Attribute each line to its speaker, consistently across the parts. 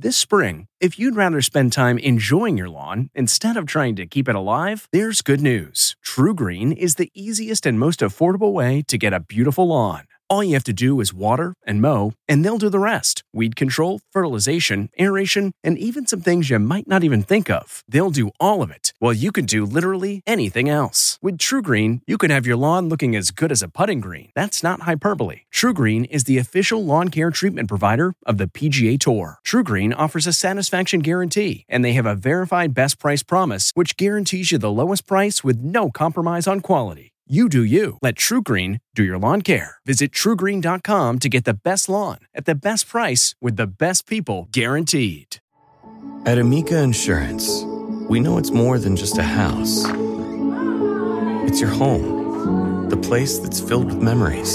Speaker 1: This spring, if you'd rather spend time enjoying your lawn instead of trying to keep it alive, there's good news. TruGreen is the easiest and most affordable way to get a beautiful lawn. All you have to do is water and mow, and they'll do the rest. Weed control, fertilization, aeration, and even some things you might not even think of. They'll do all of it, while you can do literally anything else. With TruGreen, you can have your lawn looking as good as a putting green. That's not hyperbole. TruGreen is the official lawn care treatment provider of the PGA Tour. TruGreen offers a satisfaction guarantee, and they have a verified best price promise, which guarantees you the lowest price with no compromise on quality. You do you. Let TruGreen do your lawn care. Visit TruGreen.com to get the best lawn at the best price with the best people guaranteed.
Speaker 2: At Amica Insurance, we know it's more than just a house. It's your home, the place that's filled with memories.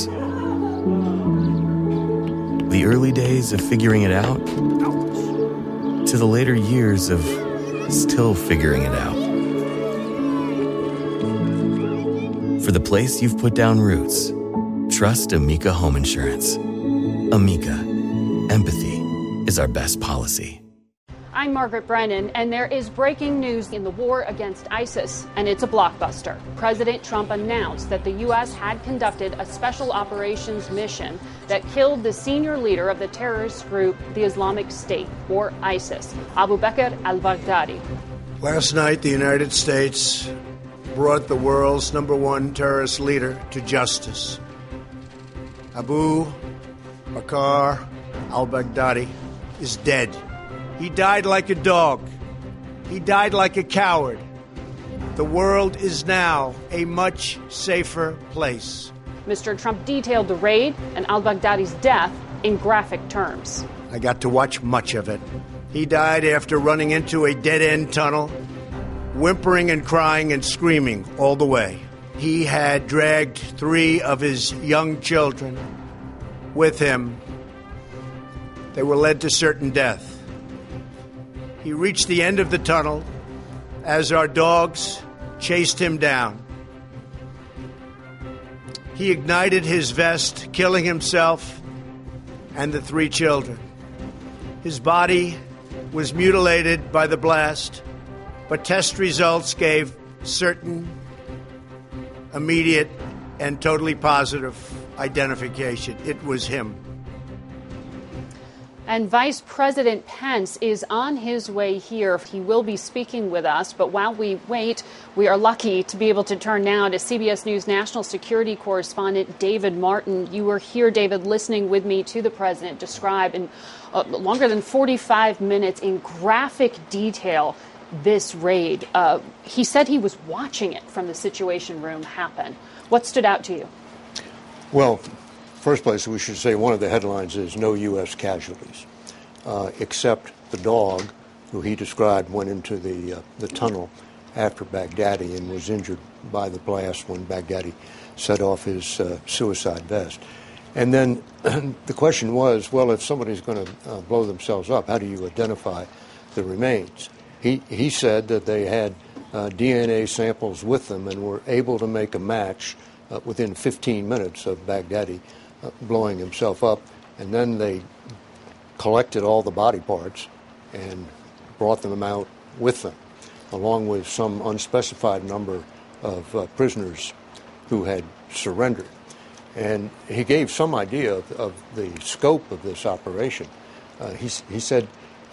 Speaker 2: The early days of figuring it out to the later years of still figuring it out. For the place you've put down roots, trust Amica Home Insurance. Amica, empathy is our best policy.
Speaker 3: I'm Margaret Brennan, and there is breaking news in the war against ISIS, and it's a blockbuster. President Trump announced that the U.S. had conducted a special operations mission that killed the senior leader of the terrorist group, the Islamic State, or ISIS, Abu Bakr al-Baghdadi.
Speaker 4: Last night, the United States brought the world's #1 terrorist leader to justice. Abu Bakr al-Baghdadi is dead. He died like a dog. He died like a coward. The world is now a much safer place.
Speaker 3: Mr. Trump detailed the raid and al-Baghdadi's death in graphic terms.
Speaker 4: I got to watch much of it. He died after running into a dead-end tunnel, whimpering and crying and screaming all the way. He had dragged 3 of his young children with him. They were led to certain death. He reached the end of the tunnel as our dogs chased him down. He ignited his vest, killing himself and the 3 children. His body was mutilated by the blast, but test results gave certain, immediate, and totally positive identification. It was him.
Speaker 3: And Vice President Pence is on his way here. He will be speaking with us. But while we wait, we are lucky to be able to turn now to CBS News national security correspondent David Martin. You were here, David, listening with me to the president describe in longer than 45 minutes in graphic detail this raid. He said he was watching it from the Situation Room happen. What stood out to you?
Speaker 5: Well, first place, we should say one of the headlines is no U.S. casualties, except the dog, who he described went into the tunnel after Baghdadi and was injured by the blast when Baghdadi set off his suicide vest. And then the question was, well, if somebody's going to blow themselves up, how do you identify the remains? He said that they had DNA samples with them and were able to make a match within 15 minutes of Baghdadi blowing himself up, and then they collected all the body parts and brought them out with them, along with some unspecified number of prisoners who had surrendered. And he gave some idea of the scope of this operation. He said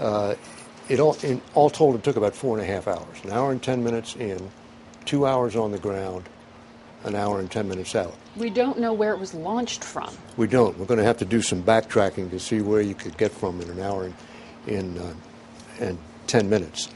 Speaker 5: all told, it took about 4.5 hours, an hour and 10 minutes in, 2 hours on the ground, an hour and 10 minutes out.
Speaker 3: We don't know where it was launched from.
Speaker 5: We don't. We're going to have to do some backtracking to see where you could get from in an hour and 10 minutes.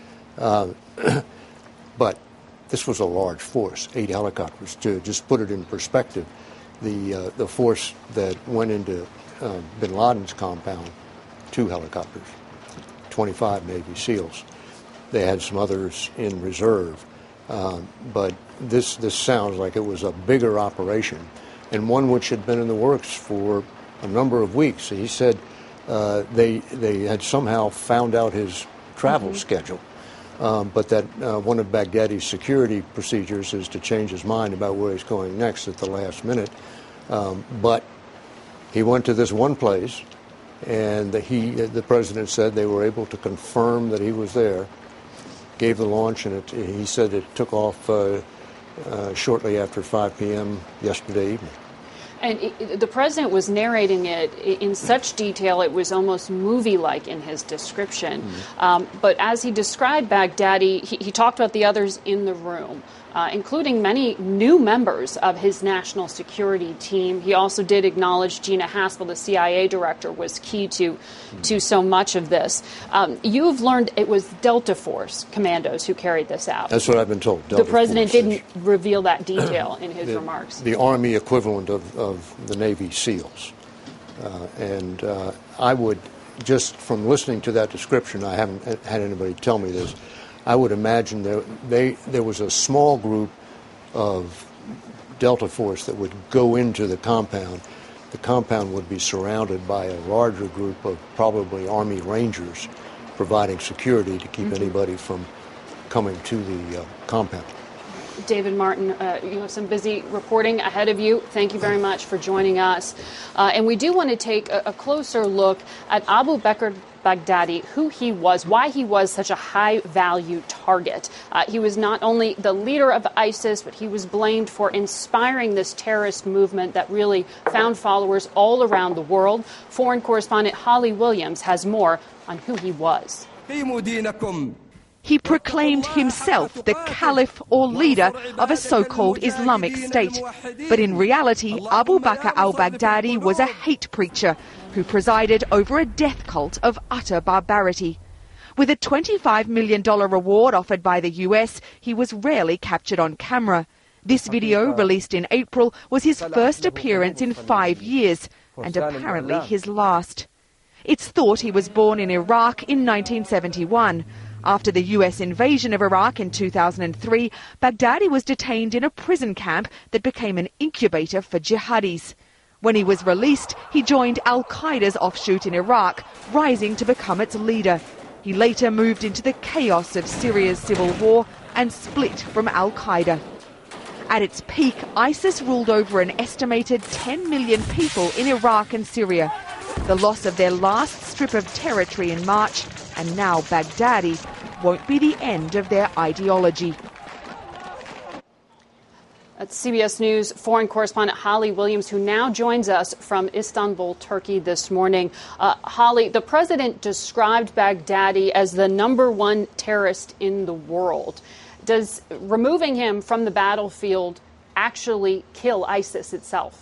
Speaker 5: But this was a large force, 8 helicopters. To just put it in perspective, the force that went into bin Laden's compound, 2 helicopters, 25 Navy SEALs. They had some others in reserve. But this sounds like it was a bigger operation, and one which had been in the works for a number of weeks. He said they had somehow found out his travel schedule, but that one of Baghdadi's security procedures is to change his mind about where he's going next at the last minute. But he went to this one place And the president said they were able to confirm that he was there, gave the launch, and he said it took off shortly after 5 p.m. yesterday evening.
Speaker 3: And the president was narrating it in such detail, it was almost movie-like in his description. But as he described Baghdadi, he talked about the others in the room, including many new members of his national security team. He also did acknowledge Gina Haspel, the CIA director, was key to so much of this. You've learned it was Delta Force commandos who carried this out.
Speaker 5: That's what I've been told.
Speaker 3: The president didn't reveal that detail in his remarks.
Speaker 5: The Army equivalent of the Navy SEALs. And I would, just from listening to that description, I haven't had anybody tell me this, I would imagine there was a small group of Delta Force that would go into the compound. The compound would be surrounded by a larger group of probably Army Rangers providing security to keep anybody from coming to the compound.
Speaker 3: David Martin, you have some busy reporting ahead of you. Thank you very much for joining us. And we do want to take a closer look at Abu Bakr Baghdadi, who he was, why he was such a high-value target. He was not only the leader of ISIS, but he was blamed for inspiring this terrorist movement that really found followers all around the world. Foreign correspondent Holly Williams has more on who he was.
Speaker 6: He proclaimed himself the caliph or leader of a so-called Islamic State. But in reality, Abu Bakr al-Baghdadi was a hate preacher who presided over a death cult of utter barbarity. With a $25 million reward offered by the US, he was rarely captured on camera. This video, released in April, was his first appearance in 5 years, and apparently his last. It's thought he was born in Iraq in 1971. After the US invasion of Iraq in 2003, Baghdadi was detained in a prison camp that became an incubator for jihadis. When he was released, he joined al-Qaeda's offshoot in Iraq, rising to become its leader. He later moved into the chaos of Syria's civil war and split from al-Qaeda. At its peak, ISIS ruled over an estimated 10 million people in Iraq and Syria. The loss of their last strip of territory in March, and now Baghdadi, won't be the end of their ideology.
Speaker 3: That's CBS News foreign correspondent Holly Williams, who now joins us from Istanbul, Turkey this morning. Holly, the president described Baghdadi as the #1 terrorist in the world. Does removing him from the battlefield actually kill ISIS itself?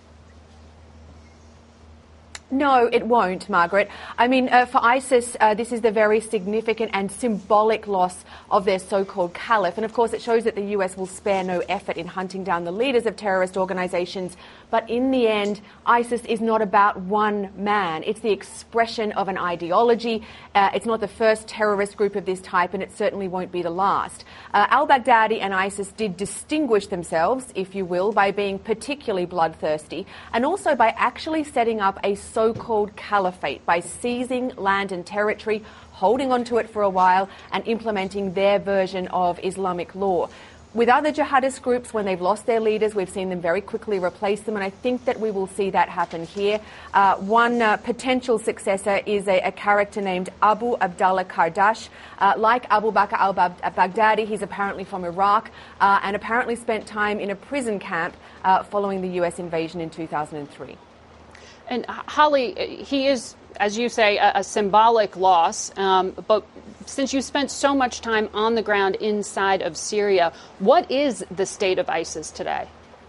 Speaker 7: No, it won't, Margaret. I mean, for ISIS, this is the very significant and symbolic loss of their so-called caliph. And of course, it shows that the US will spare no effort in hunting down the leaders of terrorist organizations. But in the end, ISIS is not about one man. It's the expression of an ideology. It's not the first terrorist group of this type, and it certainly won't be the last. Al-Baghdadi and ISIS did distinguish themselves, if you will, by being particularly bloodthirsty, and also by actually setting up a so-called caliphate, by seizing land and territory, holding onto it for a while, and implementing their version of Islamic law. With other jihadist groups, when they've lost their leaders, we've seen them very quickly replace them, and I think that we will see that happen here. One potential successor is a character named Abu Abdallah Kardash. Like Abu Bakr al-Baghdadi, he's apparently from Iraq and apparently spent time in a prison camp following the US invasion in 2003.
Speaker 3: And Holly, he is, as you say, a symbolic loss, but since you spent so much time on the ground inside of Syria, what is the state of ISIS today?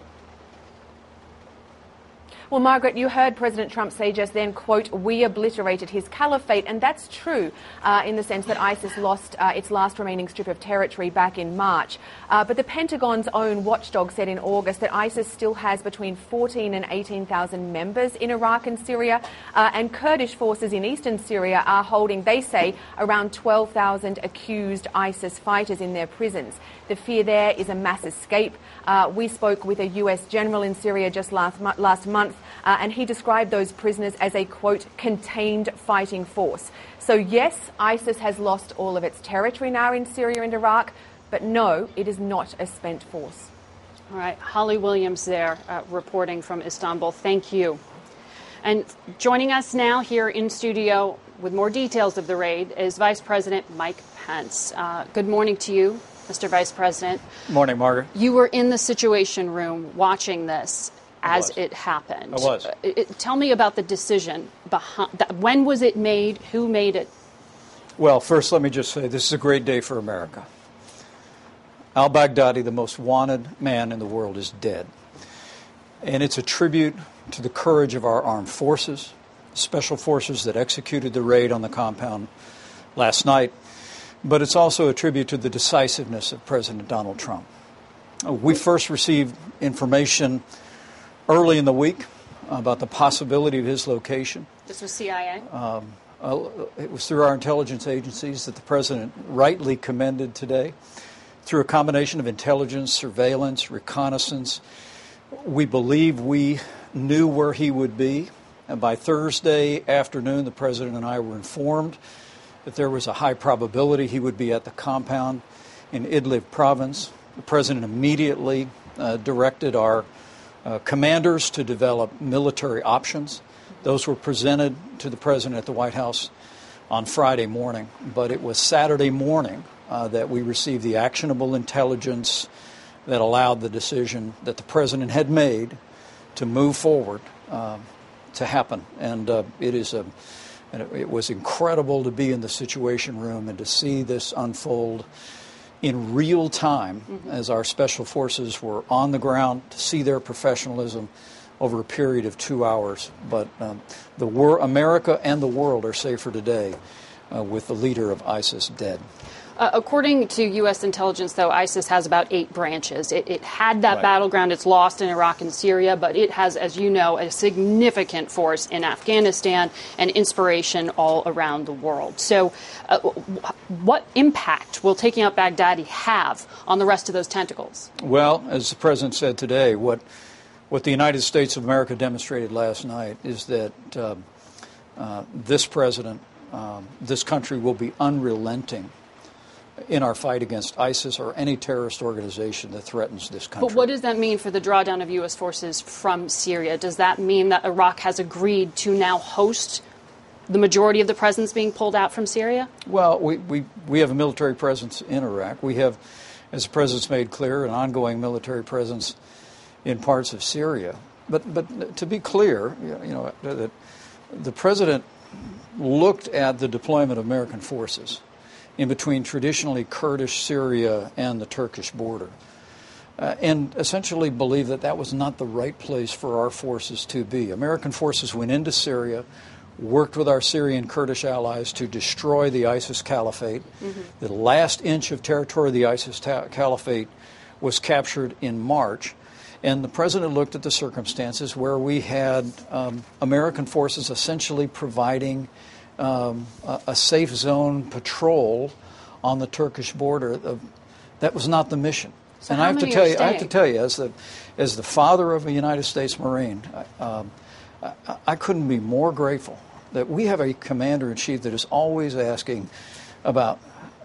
Speaker 7: Well, Margaret, you heard President Trump say just then, quote, "We obliterated his caliphate," and that's true in the sense that ISIS lost its last remaining strip of territory back in March. But the Pentagon's own watchdog said in August that ISIS still has between 14 and 18,000 members in Iraq and Syria, and Kurdish forces in eastern Syria are holding, they say, around 12,000 accused ISIS fighters in their prisons. The fear there is a mass escape. We spoke with a US general in Syria just last month, and he described those prisoners as a, quote, contained fighting force. So yes, ISIS has lost all of its territory now in Syria and Iraq, but no, it is not a spent force.
Speaker 3: All right, Holly Williams there reporting from Istanbul. Thank you. And joining us now here in studio with more details of the raid is Vice President Mike Pence. Good morning to you, Mr. Vice President.
Speaker 8: Morning, Margaret.
Speaker 3: You were in the Situation Room watching this as it happened.
Speaker 8: I was.
Speaker 3: Tell me about the decision behind that. When was it made? Who made it?
Speaker 8: Well, first, let me just say this is a great day for America. Al-Baghdadi, the most wanted man in the world, is dead. And it's a tribute to the courage of our armed forces, special forces that executed the raid on the compound last night. But it's also a tribute to the decisiveness of President Donald Trump. We first received information early in the week about the possibility of his location.
Speaker 3: This was CIA?
Speaker 8: It was through our intelligence agencies that the president rightly commended today. Through a combination of intelligence, surveillance, reconnaissance, we believe we knew where he would be. And by Thursday afternoon, the president and I were informed that there was a high probability he would be at the compound in Idlib province. The president immediately directed our commanders to develop military options. Those were presented to the president at the White House on Friday morning. But it was Saturday morning that we received the actionable intelligence that allowed the decision that the president had made to move forward to happen. And it was incredible to be in the Situation Room and to see this unfold in real time as our special forces were on the ground, to see their professionalism over a period of 2 hours. But America and the world are safer today with the leader of ISIS dead.
Speaker 3: According to U.S. intelligence, though, ISIS has about 8 branches. It had that battleground. It's lost in Iraq and Syria, but it has, as you know, a significant force in Afghanistan and inspiration all around the world. So what impact will taking out Baghdadi have on the rest of those tentacles? Well,
Speaker 8: as the president said today, what the United States of America demonstrated last night is that this president, this country will be unrelenting in our fight against ISIS or any terrorist organization that threatens this country.
Speaker 3: But what does that mean for the drawdown of U.S. forces from Syria? Does that mean that Iraq has agreed to now host the majority of the presence being pulled out from Syria?
Speaker 8: Well, we have a military presence in Iraq. We have, as the president's made clear, an ongoing military presence in parts of Syria. But to be clear, that the president looked at the deployment of American forces in between traditionally Kurdish Syria and the Turkish border, and essentially believed that that was not the right place for our forces to be. American forces went into Syria, worked with our Syrian Kurdish allies to destroy the ISIS caliphate. The last inch of territory of the ISIS caliphate was captured in March. And the president looked at the circumstances where we had American forces essentially providing a safe zone patrol on the Turkish border. That was not the mission.
Speaker 3: So
Speaker 8: and I have to tell you, as the father of a United States Marine, I couldn't be more grateful that we have a commander-in-chief that is always asking about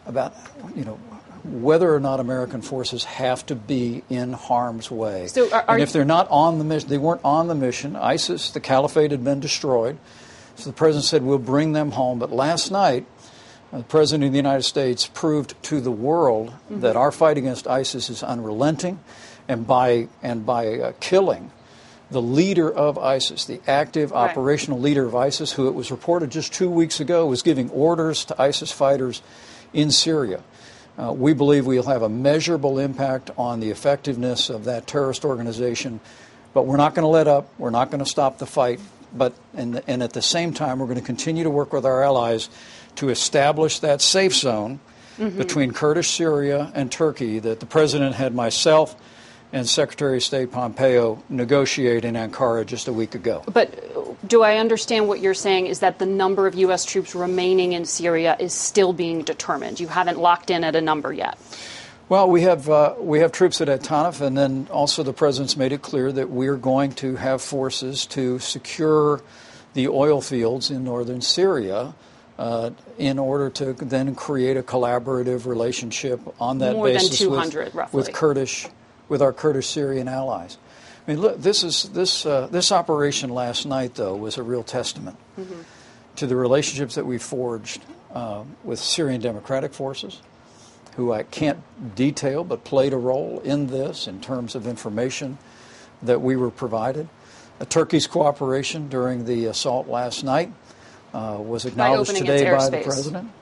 Speaker 8: whether or not American forces have to be in harm's way.
Speaker 3: So
Speaker 8: and if they're not on the mission, they weren't on the mission. ISIS, the caliphate, had been destroyed. So the president said, we'll bring them home. But last night, the president of the United States proved to the world that our fight against ISIS is unrelenting. And by killing the leader of ISIS, the active operational leader of ISIS, who it was reported just 2 weeks ago was giving orders to ISIS fighters in Syria, we believe we'll have a measurable impact on the effectiveness of that terrorist organization. But we're not going to let up. We're not going to stop the fight. And at the same time, we're going to continue to work with our allies to establish that safe zone between Kurdish Syria and Turkey that the president had myself and Secretary of State Pompeo negotiate in Ankara just a week ago.
Speaker 3: But do I understand what you're saying is that the number of U.S. troops remaining in Syria is still being determined? You haven't locked in at a number yet?
Speaker 8: Well, we have troops at Tanaf, and then also the president's made it clear that we're going to have forces to secure the oil fields in northern Syria in order to then create a collaborative relationship on that basis
Speaker 3: more than 200, roughly.
Speaker 8: with our Kurdish Syrian allies. I mean, look, this operation last night, though, was a real testament to the relationships that we forged with Syrian Democratic Forces, who I can't detail but played a role in this in terms of information that we were provided. Turkey's cooperation during the assault last night was acknowledged today by the president.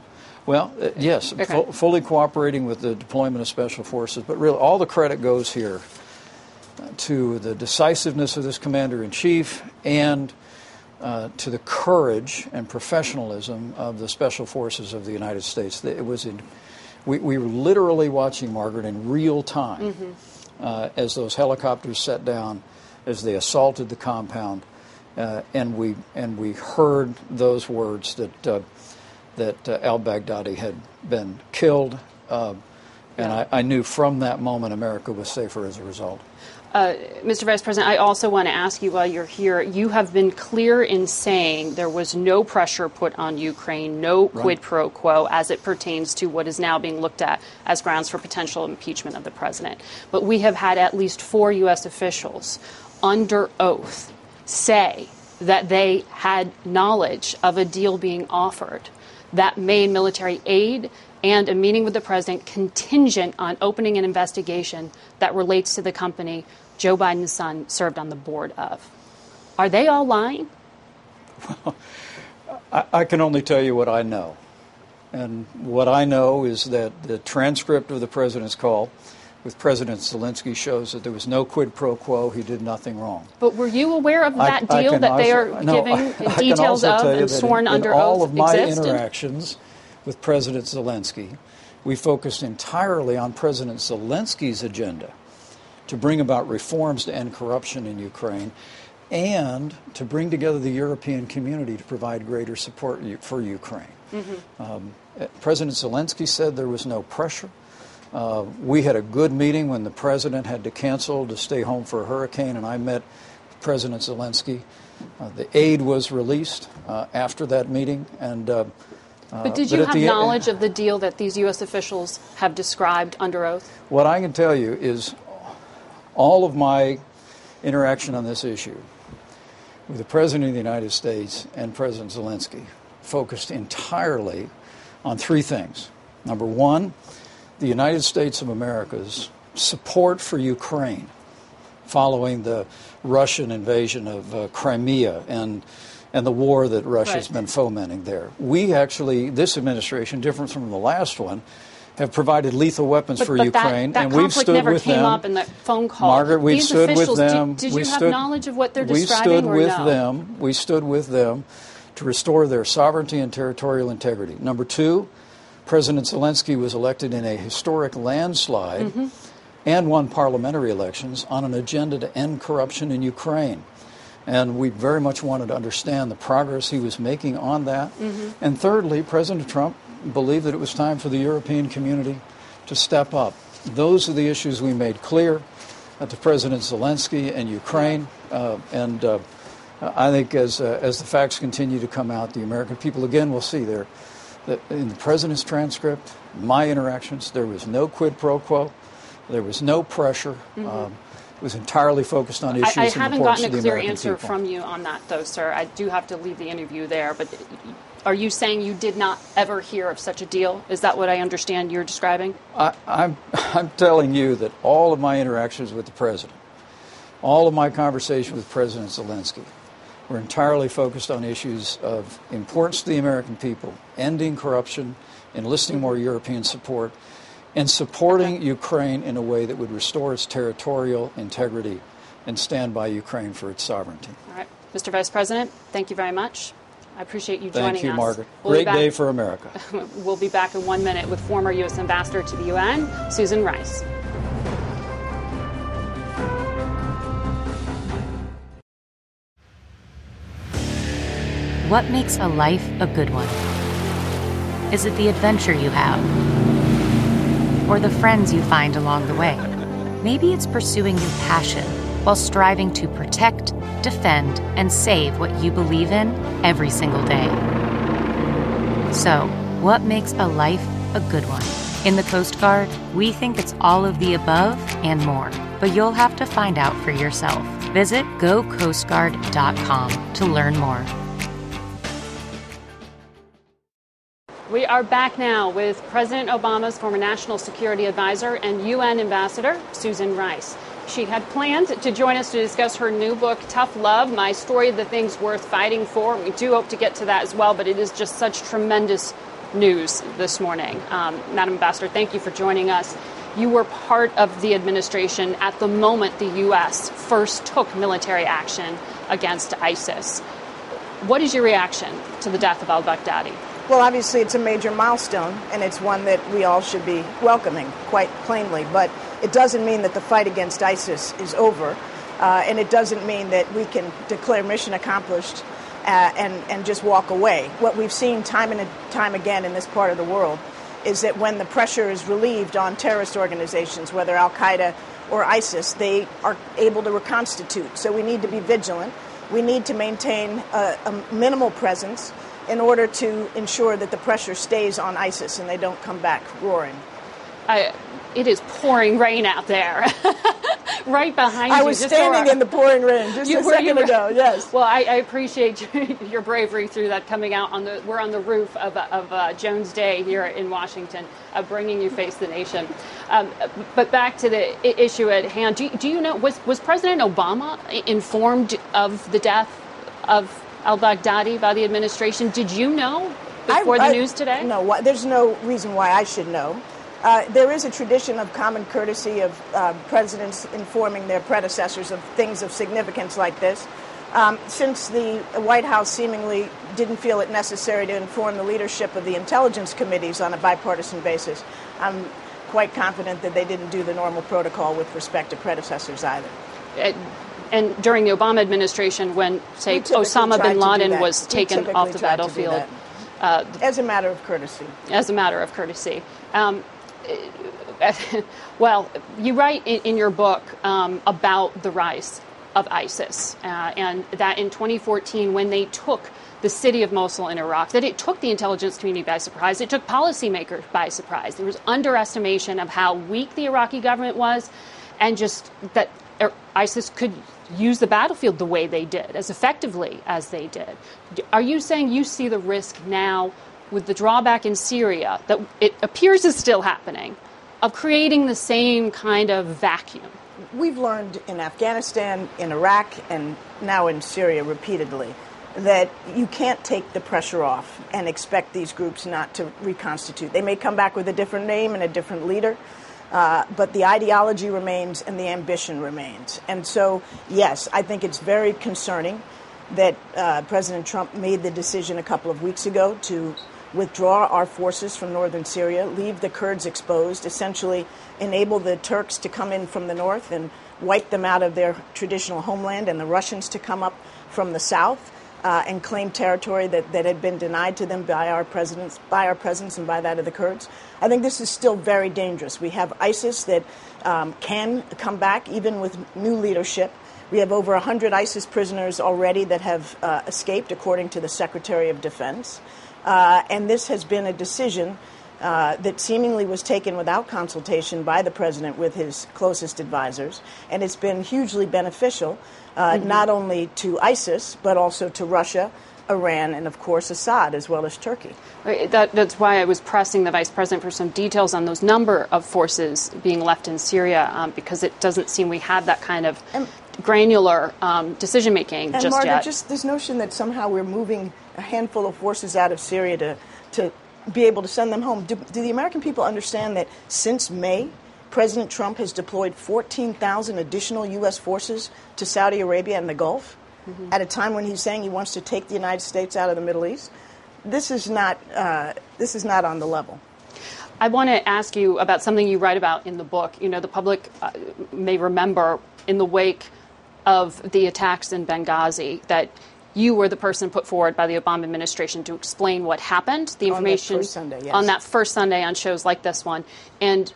Speaker 8: Yes, okay. Fully cooperating with the deployment of special forces, but really all the credit goes here to the decisiveness of this commander-in-chief and to the courage and professionalism of the special forces of the United States. We were literally watching, Margaret, in real time as those helicopters set down, as they assaulted the compound, and we heard those words that al-Baghdadi had been killed, and I knew from that moment America was safer as a result.
Speaker 3: Mr. Vice President, I also want to ask you while you're here, you have been clear in saying there was no pressure put on Ukraine, no quid pro quo as it pertains to what is now being looked at as grounds for potential impeachment of the president. But we have had at least 4 U.S. officials under oath say that they had knowledge of a deal being offered that made military aid and a meeting with the president contingent on opening an investigation that relates to the company Joe Biden's son served on the board of. Are they all lying?
Speaker 8: Well, I can only tell you what I know. And what I know is that the transcript of the president's call with President Zelensky shows that there was no quid pro quo. He did nothing wrong.
Speaker 3: But were you aware of that deal that they are giving details of and sworn under oath?
Speaker 8: All of my interactions with President Zelensky, we focused entirely on President Zelensky's agenda to bring about reforms to end corruption in Ukraine and to bring together the European community to provide greater support for Ukraine. President Zelensky said there was no pressure. We had a good meeting when the president had to cancel to stay home for a hurricane, and I met President Zelensky. The aid was released after that meeting, and
Speaker 3: but did you have knowledge of the deal that these U.S. officials have described under oath?
Speaker 8: What I can tell you is all of my interaction on this issue with the President of the United States and President Zelensky focused entirely on 3 things. Number 1, the United States of America's support for Ukraine following the Russian invasion of Crimea and the war that Russia's been fomenting there. We actually, this administration, different from the last one, have provided lethal weapons for Ukraine,
Speaker 3: and we've stood with them. That conflict never came up in that phone call.
Speaker 8: Margaret, we've stood with them.
Speaker 3: Did you have knowledge of what they're describing or no?
Speaker 8: We stood with them to restore their sovereignty and territorial integrity. Number 2, President Zelensky was elected in a historic landslide and won parliamentary elections on an agenda to end corruption in Ukraine. And we very much wanted to understand the progress he was making on that. And thirdly, President Trump believed that it was time for the European community to step up. Those are the issues we made clear to President Zelensky and Ukraine. I think as the facts continue to come out, the American people again will see there that in the president's transcript, my interactions, there was no quid pro quo, there was no pressure. It was entirely focused on issues
Speaker 3: I haven't gotten a clear answer from you on that, though, sir. I do have to leave the interview there. But are you saying you did not ever hear of such a deal? Is that what I understand you're describing?
Speaker 8: I'm telling you that all of my interactions with the president, all of my conversations with President Zelensky, were entirely focused on issues of importance to the American people, ending corruption, enlisting more European support, and supporting Ukraine in a way that would restore its territorial integrity and stand by Ukraine for its sovereignty.
Speaker 3: All right. Mr. Vice President, thank you very much. I appreciate you joining us.
Speaker 8: Thank you, Margaret. Great day for America.
Speaker 3: We'll be back in 1 minute with former U.S. Ambassador to the UN, Susan Rice.
Speaker 9: What makes a life a good one? Is it the adventure you have? Or the friends you find along the way? Maybe it's pursuing your passion while striving to protect, defend, and save what you believe in every single day. So, what makes a life a good one? In the Coast Guard, we think it's all of the above and more, but you'll have to find out for yourself. Visit gocoastguard.com to learn more.
Speaker 3: We are back now with President Obama's former national security advisor and UN ambassador, Susan Rice. She had planned to join us to discuss her new book, Tough Love, My Story, The Things Worth Fighting For. We do hope to get to that as well, but it is just such tremendous news this morning. Madam Ambassador, thank you for joining us. You were part of the administration at the moment the U.S. first took military action against ISIS. What is your reaction to the death of al-Baghdadi?
Speaker 10: Well, obviously, it's a major milestone, and it's one that we all should be welcoming, quite plainly. But it doesn't mean that the fight against ISIS is over, and it doesn't mean that we can declare mission accomplished and just walk away. What we've seen time and time again in this part of the world is that when the pressure is relieved on terrorist organizations, whether al-Qaeda or ISIS, they are able to reconstitute. So we need to be vigilant. We need to maintain a minimal presence in order to ensure that the pressure stays on ISIS and they don't come back roaring.
Speaker 3: It is pouring rain out there. Right behind you.
Speaker 10: I was standing in the pouring rain just a second ago, yes.
Speaker 3: Well, I appreciate your bravery through that, coming out we're on the roof of Jones Day here in Washington, bringing you Face the Nation. But back to the issue at hand, do you know, was President Obama informed of the death of al-Baghdadi by the administration? Did you know before the news today?
Speaker 10: No, there's no reason why I should know. There is a tradition of common courtesy of presidents informing their predecessors of things of significance like this. Since the White House seemingly didn't feel it necessary to inform the leadership of the intelligence committees on a bipartisan basis, I'm quite confident that they didn't do the normal protocol with respect to predecessors either.
Speaker 3: And during the Obama administration, when, say, Osama bin Laden was taken off the battlefield.
Speaker 10: As a matter of courtesy.
Speaker 3: As a matter of courtesy. Well, you write in your book about the rise of ISIS, and that in 2014, when they took the city of Mosul in Iraq, that it took the intelligence community by surprise. It took policymakers by surprise. There was underestimation of how weak the Iraqi government was, and just that ISIS could use the battlefield the way they did, as effectively as they did. Are you saying you see the risk now, with the drawback in Syria, that it appears is still happening, of creating the same kind of vacuum?
Speaker 10: We've learned in Afghanistan, in Iraq, and now in Syria repeatedly that you can't take the pressure off and expect these groups not to reconstitute. They may come back with a different name and a different leader, but the ideology remains and the ambition remains. And so, yes, I think it's very concerning that President Trump made the decision a couple of weeks ago to withdraw our forces from northern Syria, leave the Kurds exposed, essentially enable the Turks to come in from the north and wipe them out of their traditional homeland, and the Russians to come up from the south and claim territory that had been denied to them by our presence and by that of the Kurds. I think this is still very dangerous. We have ISIS that can come back even with new leadership. We have over 100 ISIS prisoners already that have escaped, according to the Secretary of Defense. And this has been a decision that seemingly was taken without consultation by the president with his closest advisors. And it's been hugely beneficial, not only to ISIS, but also to Russia, Iran, and, of course, Assad, as well as Turkey.
Speaker 3: That's why I was pressing the vice president for some details on those number of forces being left in Syria, because it doesn't seem we have that kind of granular decision-making just
Speaker 10: Margaret,
Speaker 3: yet.
Speaker 10: Just this notion that somehow we're moving a handful of forces out of Syria to be able to send them home. Do the American people understand that since May, President Trump has deployed 14,000 additional U.S. forces to Saudi Arabia and the Gulf at a time when he's saying he wants to take the United States out of the Middle East? This is not on the level.
Speaker 3: I want to ask you about something you write about in the book. You know, the public may remember in the wake of the attacks in Benghazi that you were the person put forward by the Obama administration to explain what happened, the information
Speaker 10: on
Speaker 3: that first Sunday on shows like this one. And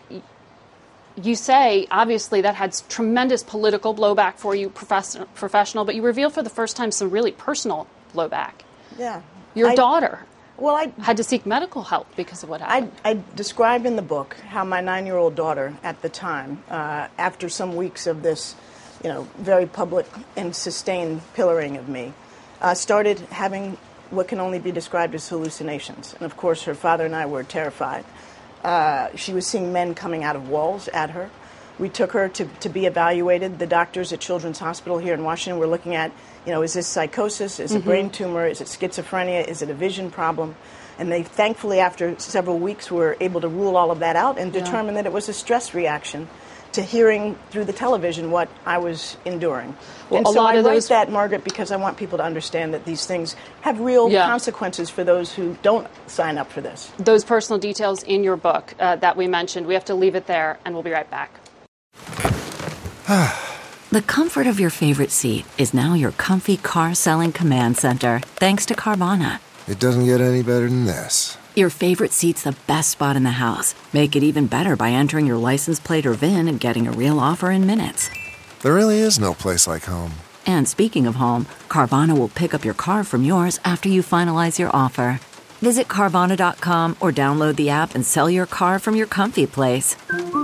Speaker 3: you say, obviously, that had tremendous political blowback for you, professional, but you revealed for the first time some really personal blowback.
Speaker 10: Yeah.
Speaker 3: Your daughter
Speaker 10: Well, I
Speaker 3: had to seek medical help because of what happened.
Speaker 10: I describe in the book how my 9-year-old daughter at the time, after some weeks of this, very public and sustained pillaring of me, started having what can only be described as hallucinations. And of course, her father and I were terrified. She was seeing men coming out of walls at her. We took her to be evaluated. The doctors at Children's Hospital here in Washington were looking at, is this psychosis? Is it brain tumor? Is it schizophrenia? Is it a vision problem? And they thankfully, after several weeks, were able to rule all of that out and determine that it was a stress reaction to hearing through the television what I was enduring.
Speaker 3: Well,
Speaker 10: and so I write that, Margaret, because I want people to understand that these things have real consequences for those who don't sign up for this.
Speaker 3: Those personal details in your book that we mentioned, we have to leave it there, and we'll be right back.
Speaker 11: The comfort of your favorite seat is now your comfy car selling command center, thanks to Carvana.
Speaker 12: It doesn't get any better than this.
Speaker 11: Your favorite seat's the best spot in the house. Make it even better by entering your license plate or VIN and getting a real offer in minutes.
Speaker 12: There really is no place like home.
Speaker 11: And speaking of home, Carvana will pick up your car from yours after you finalize your offer. Visit Carvana.com or download the app and sell your car from your comfy place.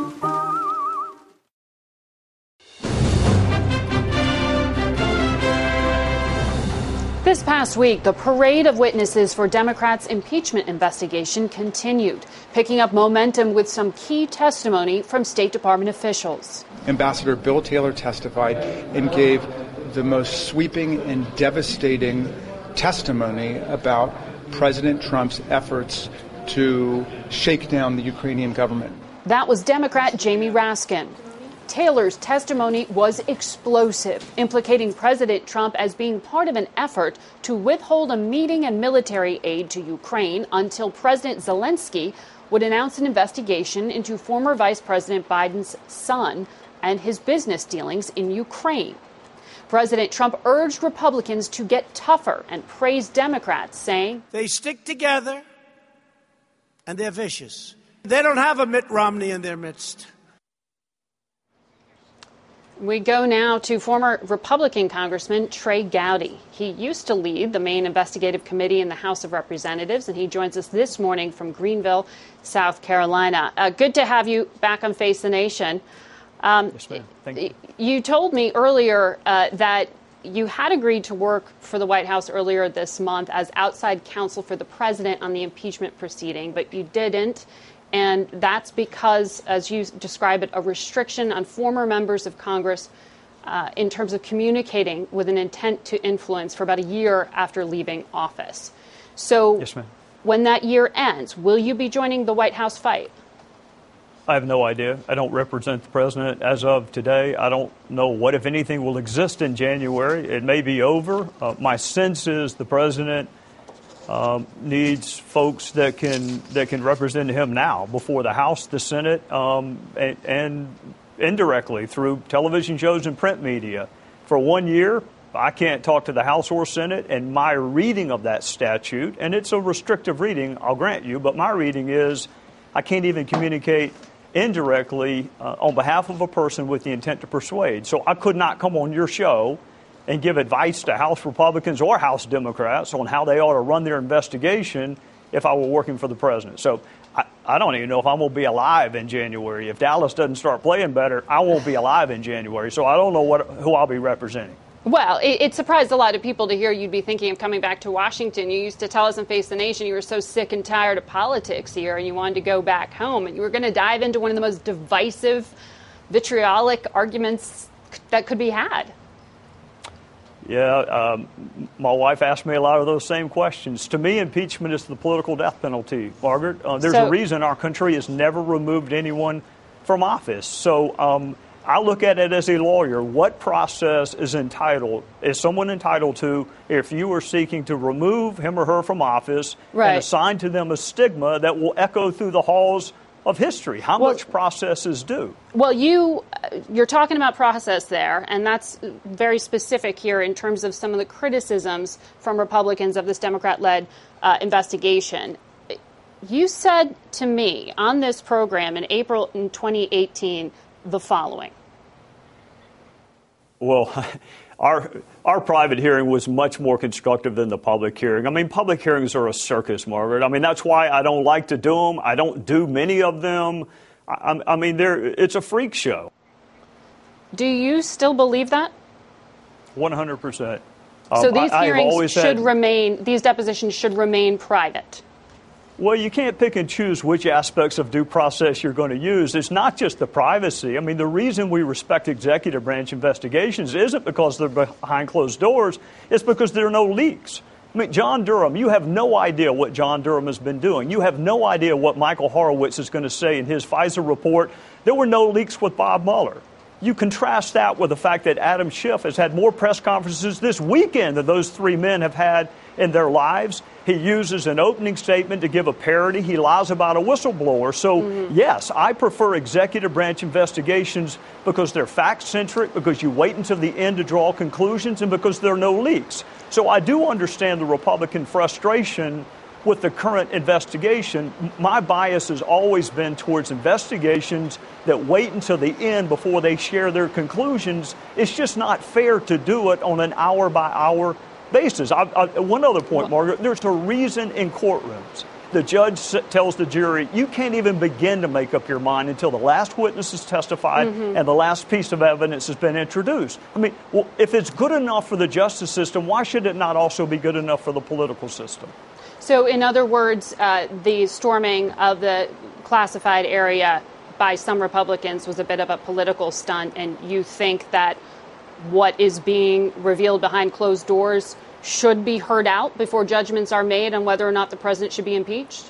Speaker 3: This past week, the parade of witnesses for Democrats' impeachment investigation continued, picking up momentum with some key testimony from State Department officials.
Speaker 13: Ambassador Bill Taylor testified and gave the most sweeping and devastating testimony about President Trump's efforts to shake down the Ukrainian government.
Speaker 3: That was Democrat Jamie Raskin. Taylor's testimony was explosive, implicating President Trump as being part of an effort to withhold a meeting and military aid to Ukraine until President Zelensky would announce an investigation into former Vice President Biden's son and his business dealings in Ukraine. President Trump urged Republicans to get tougher and praised Democrats, saying,
Speaker 4: "They stick together and they're vicious. They don't have a Mitt Romney in their midst."
Speaker 3: We go now to former Republican Congressman Trey Gowdy. He used to lead the Maine Investigative Committee in the House of Representatives, and he joins us this morning from Greenville, South Carolina. Good to have you back on Face the Nation.
Speaker 8: Yes, ma'am. Thank you.
Speaker 3: You told me earlier that you had agreed to work for the White House earlier this month as outside counsel for the president on the impeachment proceeding, but you didn't. And that's because, as you describe it, a restriction on former members of Congress in terms of communicating with an intent to influence for about a year after leaving office. So
Speaker 8: yes, ma'am.
Speaker 3: When that year ends, will you be joining the White House fight?
Speaker 8: I have no idea. I don't represent the president as of today. I don't know what, if anything, will exist in January. It may be over. My sense is the president needs folks that can represent him now before the House, the Senate, and indirectly through television shows and print media. For 1 year, I can't talk to the House or Senate, and my reading of that statute, and it's a restrictive reading, I'll grant you, but my reading is I can't even communicate indirectly on behalf of a person with the intent to persuade. So I could not come on your show and give advice to House Republicans or House Democrats on how they ought to run their investigation if I were working for the president. So I don't even know if I'm going to be alive in January. If Dallas doesn't start playing better, I won't be alive in January. So I don't know who I'll be representing.
Speaker 3: Well, it surprised a lot of people to hear you'd be thinking of coming back to Washington. You used to tell us on Face the Nation you were so sick and tired of politics here and you wanted to go back home. And you were going to dive into one of the most divisive, vitriolic arguments that could be had.
Speaker 8: Yeah, my wife asked me a lot of those same questions. To me, impeachment is the political death penalty, Margaret. There's a reason our country has never removed anyone from office. So I look at it as a lawyer. What process is someone entitled to if you are seeking to remove him or her from office and assign to them a stigma that will echo through the halls of history? How much process is due?
Speaker 3: Well, you're talking about process there, and that's very specific here in terms of some of the criticisms from Republicans of this Democrat-led investigation. You said to me on this program in April in 2018 the following.
Speaker 8: Well,
Speaker 14: Our private hearing was much more constructive than the public hearing. I mean, public hearings are a circus, Margaret. I mean, that's why I don't like to do them. I don't do many of them. I mean, it's a freak show.
Speaker 3: Do you still believe that?
Speaker 14: 100%.
Speaker 3: So these hearings these depositions should remain private.
Speaker 14: Well, you can't pick and choose which aspects of due process you're going to use. It's not just the privacy. I mean, the reason we respect executive branch investigations isn't because they're behind closed doors. It's because there are no leaks. I mean, John Durham, you have no idea what John Durham has been doing. You have no idea what Michael Horowitz is going to say in his FISA report. There were no leaks with Bob Mueller. You contrast that with the fact that Adam Schiff has had more press conferences this weekend than those three men have had in their lives. He uses an opening statement to give a parody. He lies about a whistleblower. So, yes, I prefer executive branch investigations because they're fact-centric, because you wait until the end to draw conclusions, and because there are no leaks. So I do understand the Republican frustration with the current investigation. My bias has always been towards investigations that wait until the end before they share their conclusions. It's just not fair to do it on an hour-by-hour basis. One other point, Margaret, there's a reason in courtrooms the judge tells the jury, you can't even begin to make up your mind until the last witness has testified and the last piece of evidence has been introduced. I mean, well, if it's good enough for the justice system, why should it not also be good enough for the political system?
Speaker 3: So, in other words, the storming of the classified area by some Republicans was a bit of a political stunt, and you think that what is being revealed behind closed doors should be heard out before judgments are made on whether or not the president should be impeached?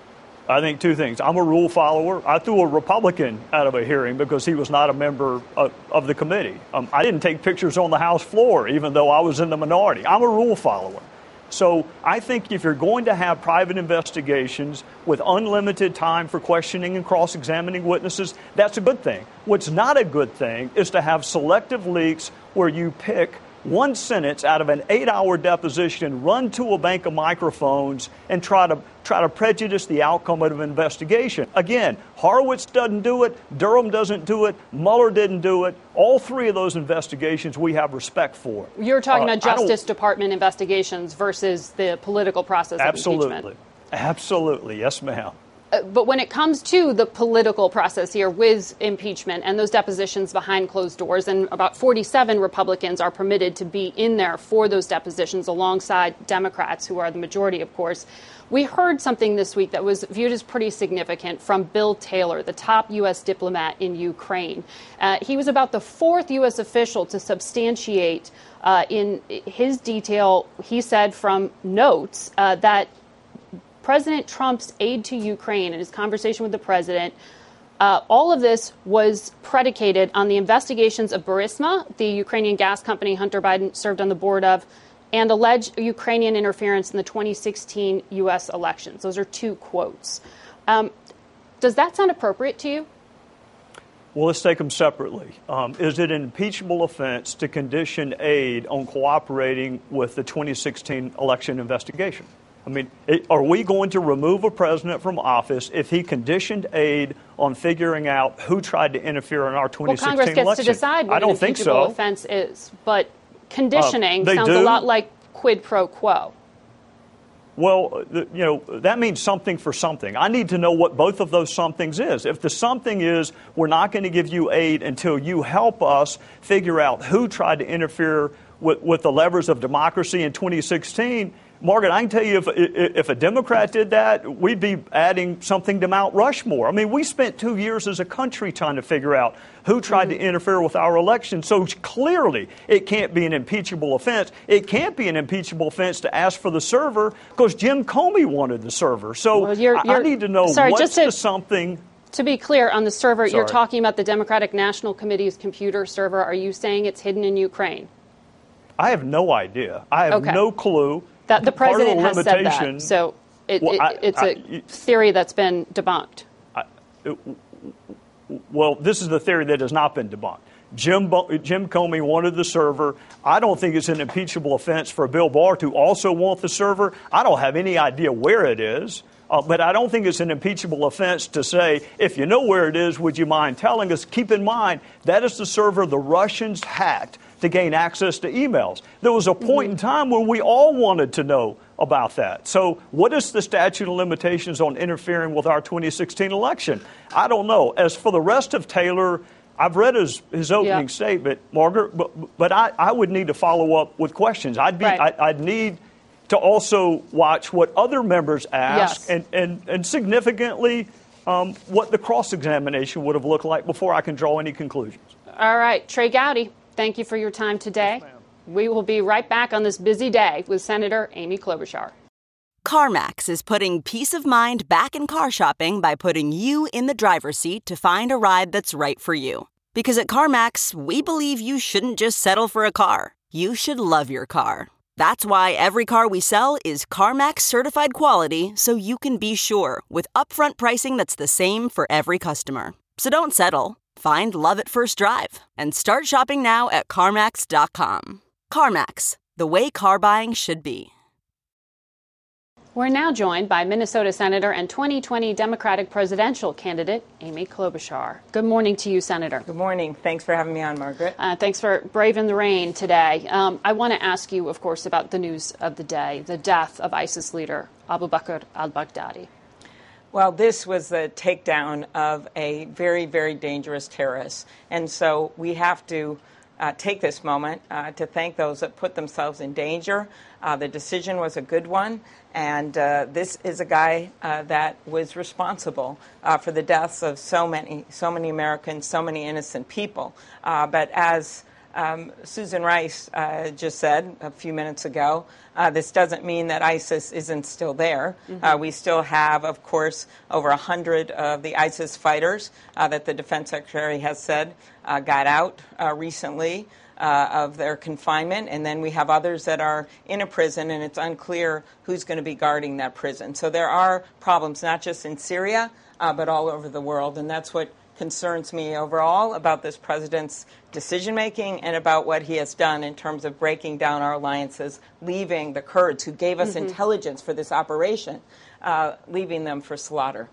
Speaker 14: I think two things. I'm a rule follower. I threw a Republican out of a hearing because he was not a member of the committee. I didn't take pictures on the House floor, even though I was in the minority. I'm a rule follower. So I think if you're going to have private investigations with unlimited time for questioning and cross-examining witnesses, that's a good thing. What's not a good thing is to have selective leaks where you pick one sentence out of an 8-hour deposition, run to a bank of microphones, and try to prejudice the outcome of an investigation. Again, Horowitz doesn't do it, Durham doesn't do it, Mueller didn't do it. All three of those investigations we have respect for.
Speaker 3: You're talking about Justice Department investigations versus the political process of impeachment.
Speaker 14: Absolutely. Yes, ma'am.
Speaker 3: But when it comes to the political process here with impeachment and those depositions behind closed doors, and about 47 Republicans are permitted to be in there for those depositions alongside Democrats, who are the majority, of course. We heard something this week that was viewed as pretty significant from Bill Taylor, the top U.S. diplomat in Ukraine. He was about the fourth U.S. official to substantiate in his detail, he said from notes, that President Trump's aid to Ukraine and his conversation with the president, all of this was predicated on the investigations of Burisma, the Ukrainian gas company Hunter Biden served on the board of, and alleged Ukrainian interference in the 2016 U.S. elections. Those are two quotes. Does that sound appropriate to you?
Speaker 14: Well, let's take them separately. Is it an impeachable offense to condition aid on cooperating with the 2016 election investigation? I mean, are we going to remove a president from office if he conditioned aid on figuring out who tried to interfere in our 2016 election?
Speaker 3: Well, Congress gets to decide what an impeachable offense is, but conditioning sounds a lot like quid pro quo.
Speaker 14: Well, that means something for something. I need to know what both of those somethings is. If the something is we're not going to give you aid until you help us figure out who tried to interfere with the levers of democracy in 2016, Margaret, I can tell you if a Democrat did that, we'd be adding something to Mount Rushmore. I mean, we spent 2 years as a country trying to figure out who tried to interfere with our election. So clearly it can't be an impeachable offense. It can't be an impeachable offense to ask for the server because Jim Comey wanted the server. So I need to know what's the something.
Speaker 3: To be clear, on the server, you're talking about the Democratic National Committee's computer server. Are you saying it's hidden in Ukraine?
Speaker 14: I have no idea. I have no clue.
Speaker 3: That the president has said that, so it's a theory that's been debunked.
Speaker 14: Well, this is the theory that has not been debunked. Jim Comey wanted the server. I don't think it's an impeachable offense for Bill Barr to also want the server. I don't have any idea where it is. But I don't think it's an impeachable offense to say, if you know where it is, would you mind telling us? Keep in mind, that is the server the Russians hacked to gain access to emails. There was a point in time where we all wanted to know about that. So what is the statute of limitations on interfering with our 2016 election? I don't know. As for the rest of Taylor, I've read his opening statement, Margaret, but I would need to follow up with questions. I'd need to also watch what other members ask and significantly what the cross-examination would have looked like before I can draw any conclusions.
Speaker 3: All right. Trey Gowdy, thank you for your time today. Yes, we will be right back on this busy day with Senator Amy Klobuchar.
Speaker 15: CarMax is putting peace of mind back in car shopping by putting you in the driver's seat to find a ride that's right for you. Because at CarMax, we believe you shouldn't just settle for a car. You should love your car. That's why every car we sell is CarMax certified quality, so you can be sure with upfront pricing that's the same for every customer. So don't settle. Find love at first drive and start shopping now at CarMax.com. CarMax, the way car buying should be.
Speaker 3: We're now joined by Minnesota Senator and 2020 Democratic presidential candidate Amy Klobuchar. Good morning to you, Senator.
Speaker 16: Good morning. Thanks for having me on, Margaret.
Speaker 3: Thanks for braving the rain today. I want to ask you, of course, about the news of the day, the death of ISIS leader Abu Bakr al-Baghdadi.
Speaker 16: Well, this was the takedown of a very, very dangerous terrorist. And so we have to take this moment to thank those that put themselves in danger. The decision was a good one. And this is a guy that was responsible for the deaths of so many Americans, so many innocent people. But as Susan Rice just said a few minutes ago, this doesn't mean that ISIS isn't still there. We still have, of course, over 100 of the ISIS fighters that the Defense Secretary has said got out recently of their confinement. And then we have others that are in a prison, and it's unclear who's going to be guarding that prison. So there are problems not just in Syria, but all over the world. And that's what concerns me overall about this president's decision-making and about what he has done in terms of breaking down our alliances, leaving the Kurds, who gave us intelligence for this operation, leaving them for slaughter.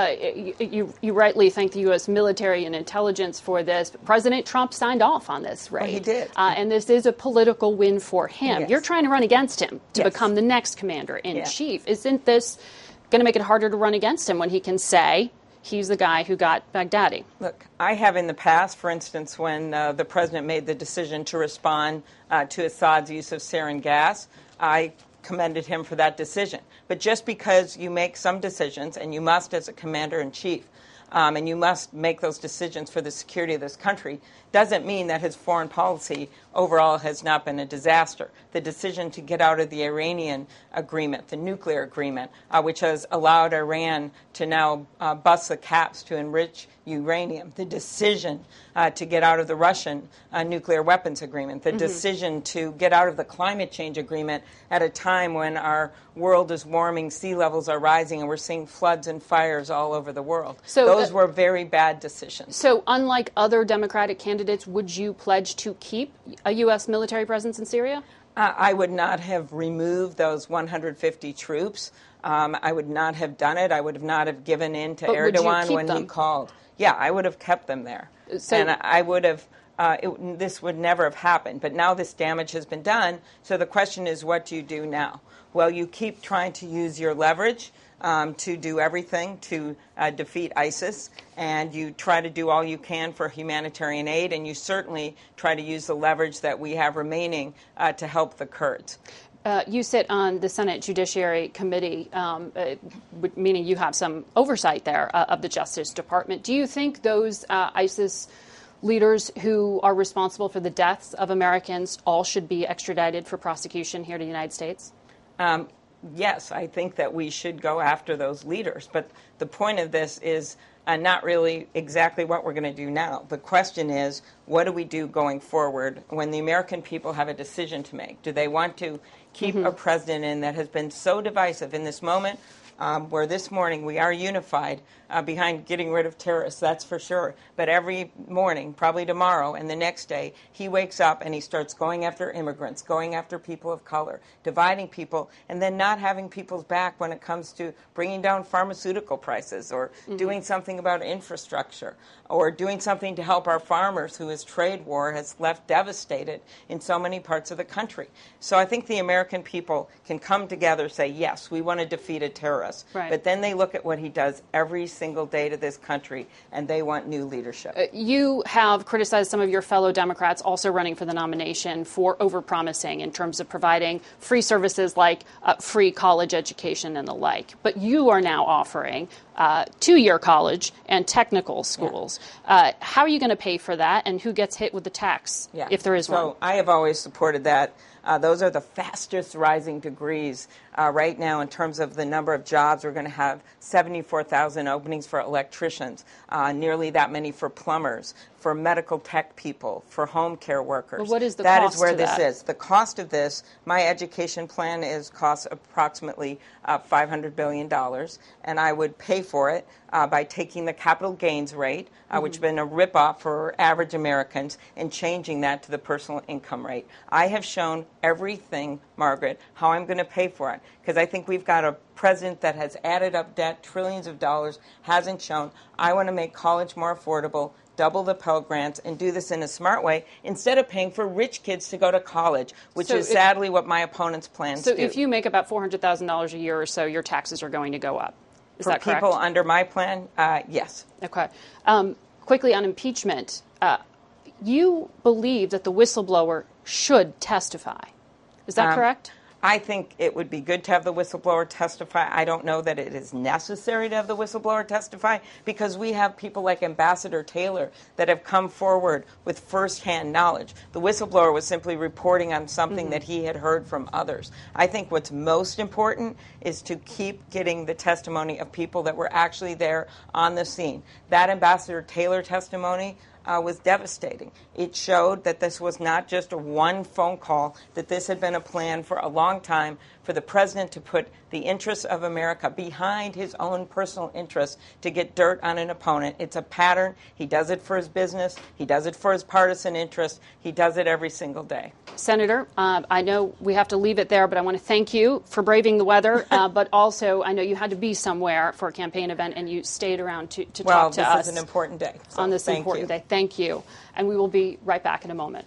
Speaker 3: You rightly thank the U.S. military and intelligence for this. But President Trump signed off on this raid.
Speaker 16: Well, he did.
Speaker 3: And this is a political win for him.
Speaker 16: Yes.
Speaker 3: You're trying to run against him to become the next commander-in-chief. Isn't this going to make it harder to run against him when he can say he's the guy who got Baghdadi?
Speaker 16: Look, I have in the past, for instance, when the president made the decision to respond to Assad's use of sarin gas, I commended him for that decision. But just because you make some decisions, and you must as a commander-in-chief, and you must make those decisions for the security of this country, doesn't mean that his foreign policy overall has not been a disaster. The decision to get out of the Iranian agreement, the nuclear agreement, which has allowed Iran to now bust the caps to enrich uranium, the decision to get out of the Russian nuclear weapons agreement, the decision to get out of the climate change agreement at a time when our world is warming, sea levels are rising, and we're seeing floods and fires all over the world. So those were very bad decisions.
Speaker 3: So unlike other Democratic candidates, would you pledge to keep a U.S. military presence in Syria?
Speaker 16: I would not have removed those 150 troops. I would not have done it. I would not have given in to Erdogan when he called. Yeah, I would have kept them there. So, and I would have, this would never have happened. But now this damage has been done. So the question is, what do you do now? Well, you keep trying to use your leverage to do everything to defeat ISIS, and you try to do all you can for humanitarian aid, and you certainly try to use the leverage that we have remaining to help the Kurds.
Speaker 3: You sit on the Senate Judiciary Committee, meaning you have some oversight there of the Justice Department. Do you think those ISIS leaders who are responsible for the deaths of Americans all should be extradited for prosecution here to the United States?
Speaker 16: Yes, I think that we should go after those leaders. But the point of this is not really exactly what we're going to do now. The question is, what do we do going forward when the American people have a decision to make? Do they want to keep a president in that has been so divisive in this moment? where this morning we are unified behind getting rid of terrorists, that's for sure. But every morning, probably tomorrow and the next day, he wakes up and he starts going after immigrants, going after people of color, dividing people, and then not having people's back when it comes to bringing down pharmaceutical prices or doing something about infrastructure or doing something to help our farmers who his trade war has left devastated in so many parts of the country. So I think the American people can come together and say, yes, we want to defeat a terrorist.
Speaker 3: Right.
Speaker 16: But then they look at what he does every single day to this country, and they want new leadership.
Speaker 3: You have criticized some of your fellow Democrats also running for the nomination for overpromising in terms of providing free services like free college education and the like. But you are now offering 2-year college and technical schools. How are you going to pay for that, and who gets hit with the tax if there is one?
Speaker 16: So I have always supported that. Those are the fastest rising degrees right now in terms of the number of jobs. We're going to have 74,000 openings for electricians, nearly that many for plumbers, for medical tech people, for home care workers.
Speaker 3: But what is the
Speaker 16: cost
Speaker 3: cost
Speaker 16: That is where
Speaker 3: to
Speaker 16: this
Speaker 3: that?
Speaker 16: is. The cost of this, my education plan costs approximately $500 billion, and I would pay for it by taking the capital gains rate, which has been a ripoff for average Americans, and changing that to the personal income rate. I have shown everything, Margaret, how I'm going to pay for it, because I think we've got a president that has added up debt, trillions of dollars, hasn't shown. I want to make college more affordable, double the Pell Grants, and do this in a smart way instead of paying for rich kids to go to college, which is sadly what my opponent's plans do.
Speaker 3: So if you make about $400,000 a year or so, your taxes are going to go up. Is that correct?
Speaker 16: For people under my plan, yes.
Speaker 3: Okay. Quickly on impeachment, you believe that the whistleblower should testify. Is that correct?
Speaker 16: I think it would be good to have the whistleblower testify. I don't know that it is necessary to have the whistleblower testify because we have people like Ambassador Taylor that have come forward with firsthand knowledge. The whistleblower was simply reporting on something that he had heard from others. I think what's most important is to keep getting the testimony of people that were actually there on the scene. That Ambassador Taylor testimony was devastating. It showed that this was not just a one phone call, that this had been a plan for a long time for the president to put the interests of America behind his own personal interests to get dirt on an opponent. It's a pattern. He does it for his business. He does it for his partisan interest. He does it every single day.
Speaker 3: Senator, I know we have to leave it there, but I want to thank you for braving the weather. But also, I know you had to be somewhere for a campaign event, and you stayed around to talk to us.
Speaker 16: Well, this is an important day.
Speaker 3: On this important day. Thank you. And we will be right back in a moment.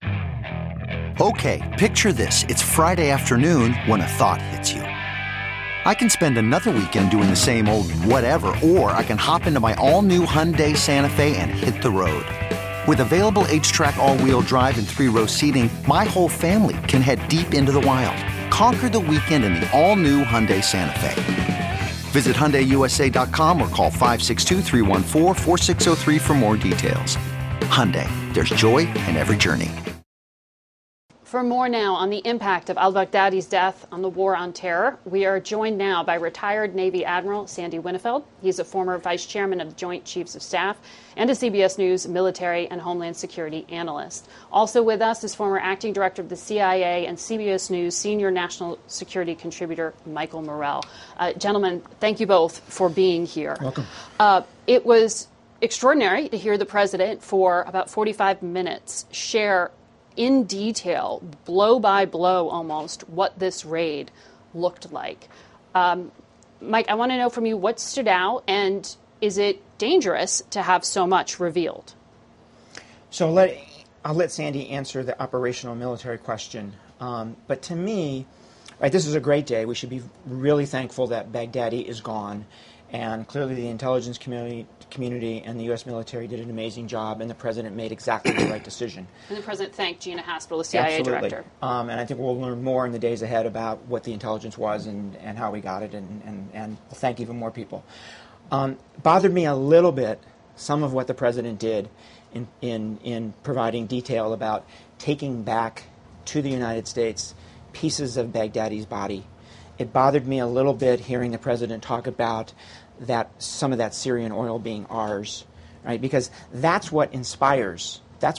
Speaker 17: Okay, picture this. It's Friday afternoon when a thought hits you. I can spend another weekend doing the same old whatever, or I can hop into my all-new Hyundai Santa Fe and hit the road. With available H-Track all-wheel drive and 3-row seating, my whole family can head deep into the wild. Conquer the weekend in the all-new Hyundai Santa Fe. Visit HyundaiUSA.com or call 562-314-4603 for more details. Hyundai, there's joy in every journey.
Speaker 3: For more now on the impact of al-Baghdadi's death on the war on terror, we are joined now by retired Navy Admiral Sandy Winnefeld. He's a former vice chairman of the Joint Chiefs of Staff and a CBS News military and homeland security analyst. Also with us is former acting director of the CIA and CBS News senior national security contributor Michael Morell. Gentlemen, thank you both for being here.
Speaker 18: Welcome.
Speaker 3: It was extraordinary to hear the president for about 45 minutes share in detail, blow by blow almost, what this raid looked like. Mike, I want to know from you what stood out, and is it dangerous to have so much revealed?
Speaker 18: So I'll let Sandy answer the operational military question. But to me, right, this is a great day. We should be really thankful that Baghdadi is gone. And clearly the intelligence community and the U.S. military did an amazing job, and the president made exactly the right decision.
Speaker 3: And the president thanked Gina Haspel, the CIA director.
Speaker 18: And I think we'll learn more in the days ahead about what the intelligence was and how we got it, and we'll thank even more people. Bothered me a little bit some of what the president did in providing detail about taking back to the United States pieces of Baghdadi's body. It bothered me a little bit hearing the president talk about that some of that Syrian oil being ours, right? Because that's what inspires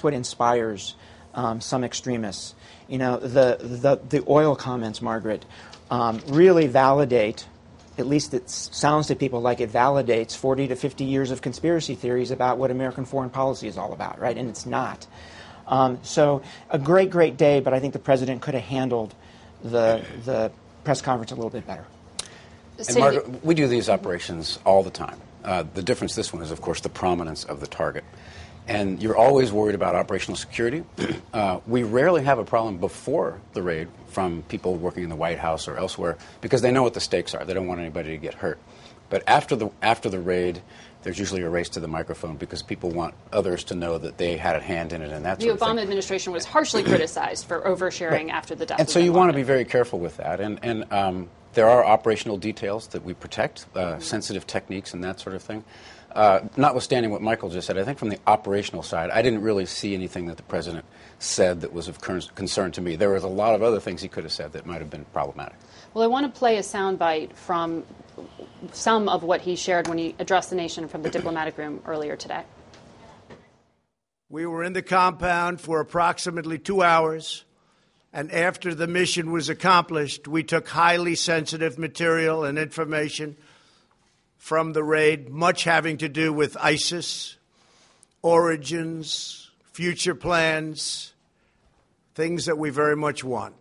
Speaker 18: some extremists. You know, the oil comments, Margaret, really validate at least it sounds to people like it validates 40 to 50 years of conspiracy theories about what American foreign policy is all about, right? And it's not. So a great, great day, but I think the president could have handled the press conference a little bit better.
Speaker 19: And Margaret, we do these operations all the time. The difference this one is, of course, the prominence of the target. And you're always worried about operational security. We rarely have a problem before the raid from people working in the White House or elsewhere because they know what the stakes are. They don't want anybody to get hurt. But after the raid, there's usually a race to the microphone because people want others to know that they had a hand in it and that sort of thing.
Speaker 3: The Obama administration was harshly criticized for oversharing after the death
Speaker 19: and
Speaker 3: of
Speaker 19: so you
Speaker 3: Bin
Speaker 19: want to
Speaker 3: Laden.
Speaker 19: be very careful with that. And there are operational details that we protect, sensitive techniques and that sort of thing. Notwithstanding what Michael just said, I think from the operational side, I didn't really see anything that the president said that was of concern to me. There was a lot of other things he could have said that might have been problematic.
Speaker 3: Well, I want to play a soundbite from some of what he shared when he addressed the nation from the diplomatic room earlier today.
Speaker 4: We were in the compound for approximately 2 hours, and after the mission was accomplished, we took highly sensitive material and information from the raid, much having to do with ISIS, origins, future plans, things that we very much want.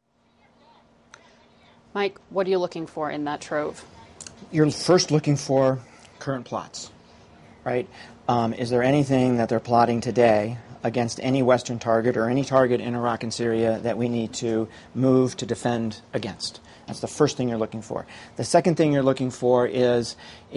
Speaker 3: Mike, what are you looking for in that trove?
Speaker 18: You're first looking for current plots, right? Is there anything that they're plotting today against any Western target or any target in Iraq and Syria that we need to move to defend against? That's the first thing you're looking for. The second thing you're looking for is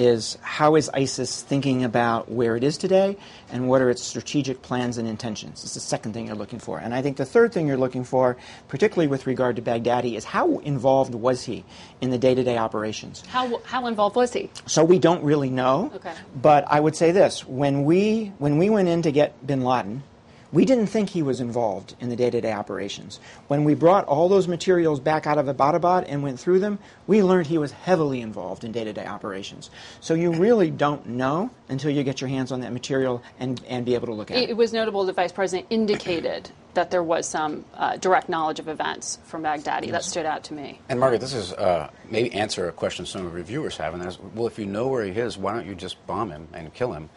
Speaker 18: how is ISIS thinking about where it is today and what are its strategic plans and intentions? It's the second thing you're looking for. And I think the third thing you're looking for, particularly with regard to Baghdadi, is how involved was he in the day-to-day operations?
Speaker 3: How involved was he?
Speaker 18: So we don't really know.
Speaker 3: Okay.
Speaker 18: But I would say this. When we went in to get bin Laden, we didn't think he was involved in the day-to-day operations. When we brought all those materials back out of Abbottabad and went through them, we learned he was heavily involved in day-to-day operations. So you really don't know until you get your hands on that material and be able to look at it.
Speaker 3: It was notable the Vice President indicated that there was some direct knowledge of events from Baghdadi. That stood out to me.
Speaker 19: And Margaret, this is maybe answer a question some of your viewers have, and that is, well, if you know where he is, why don't you just bomb him and kill him?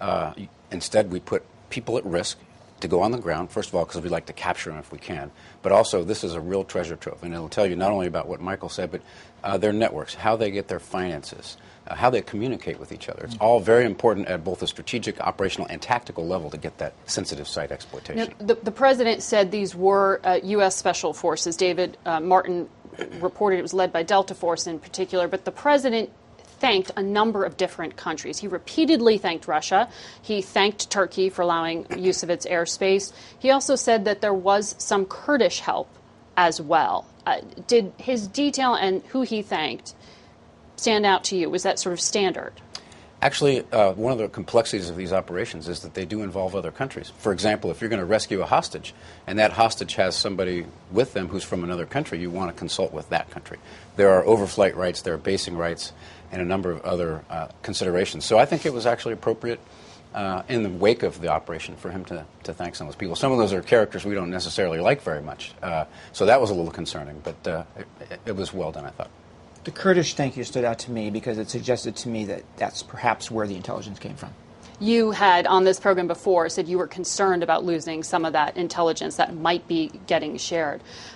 Speaker 19: Instead, we put people at risk to go on the ground, first of all, because we like to capture them if we can, but also this is a real treasure trove, and it'll tell you not only about what Michael said, but their networks, how they get their finances, how they communicate with each other. It's all very important at both a strategic, operational, and tactical level to get that sensitive site exploitation.
Speaker 3: Now, the president said these were U.S. Special Forces. David Martin reported it was led by Delta Force in particular, but the president thanked a number of different countries. He repeatedly thanked Russia. He thanked Turkey for allowing use of its airspace. He also said that there was some Kurdish help as well. Did his detail and who he thanked stand out to you? Was that sort of standard?
Speaker 19: Actually, one of the complexities of these operations is that they do involve other countries. For example, if you're going to rescue a hostage and that hostage has somebody with them who's from another country, you want to consult with that country. There are overflight rights, there are basing rights, and a number of other considerations. So I think it was actually appropriate in the wake of the operation for him to thank some of those people. Some of those are characters we don't necessarily like very much. So that was a little concerning, but it was well done, I thought.
Speaker 18: The Kurdish thank you stood out to me because it suggested to me that that's perhaps where the intelligence came from.
Speaker 3: You had, on this program before, said you were concerned about losing some of that intelligence that might be getting shared.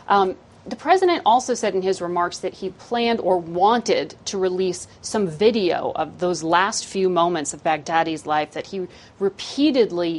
Speaker 3: The president also said in his remarks that he planned or wanted to release some video of those last few moments of Baghdadi's life that he repeatedly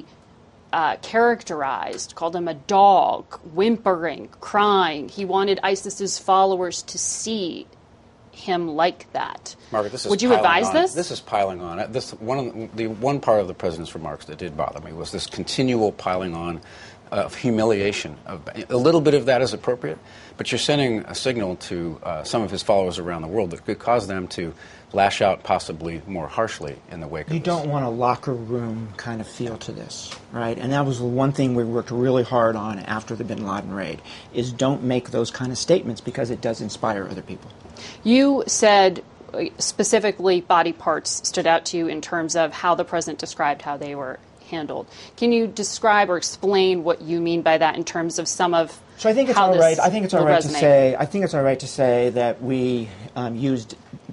Speaker 3: characterized, called him a dog, whimpering, crying. He wanted ISIS's followers to see him like that.
Speaker 19: Margaret, this is
Speaker 3: Would you advise
Speaker 19: on.
Speaker 3: This?
Speaker 19: This is piling on. The one part of the president's remarks that did bother me was this continual piling on of humiliation. A little bit of that is appropriate, but you're sending a signal to some of his followers around the world that could cause them to lash out possibly more harshly in the wake of this.
Speaker 18: You don't want a locker room kind of feel to this, right? And that was the one thing we worked really hard on after the bin Laden raid, is don't make those kind of statements because it does inspire other people.
Speaker 3: You said specifically body parts stood out to you in terms of how the president described how they were handled. Can you describe or explain what you mean by that in terms of some of
Speaker 18: So I think it's
Speaker 3: how
Speaker 18: all right.
Speaker 3: this
Speaker 18: I think it's all
Speaker 3: will
Speaker 18: right
Speaker 3: resonate?
Speaker 18: to say. I think it's all right to say that we used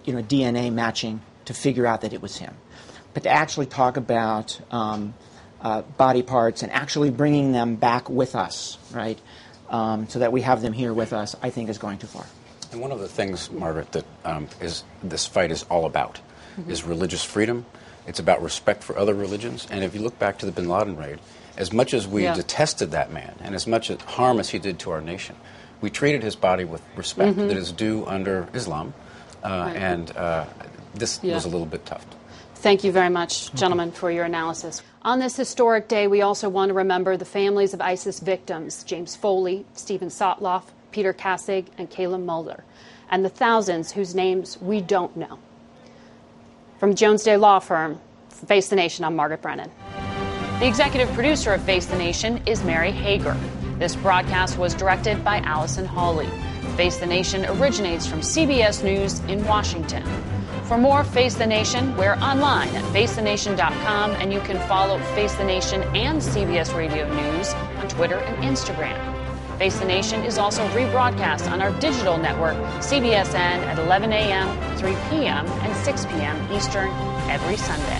Speaker 18: DNA matching to figure out that it was him. But to actually talk about body parts and actually bringing them back with us, right, so that we have them here with us, I think is going too far.
Speaker 19: And one of the things, Margaret, that this fight is all about is religious freedom. It's about respect for other religions. And if you look back to the bin Laden raid, as much as we detested that man and as much harm as he did to our nation, we treated his body with respect that is due under Islam. And this was a little bit tough.
Speaker 3: Thank you very much, gentlemen, for your analysis. On this historic day, we also want to remember the families of ISIS victims, James Foley, Stephen Sotloff, Peter Kassig, and Kayla Mulder, and the thousands whose names we don't know. From Jones Day Law Firm, Face the Nation, I'm Margaret Brennan. The executive producer of Face the Nation is Mary Hager. This broadcast was directed by Allison Hawley. Face the Nation originates from CBS News in Washington. For more Face the Nation, we're online at facethenation.com, and you can follow Face the Nation and CBS Radio News on Twitter and Instagram. Face the Nation is also rebroadcast on our digital network, CBSN, at 11 a.m., 3 p.m., and 6 p.m. Eastern every Sunday.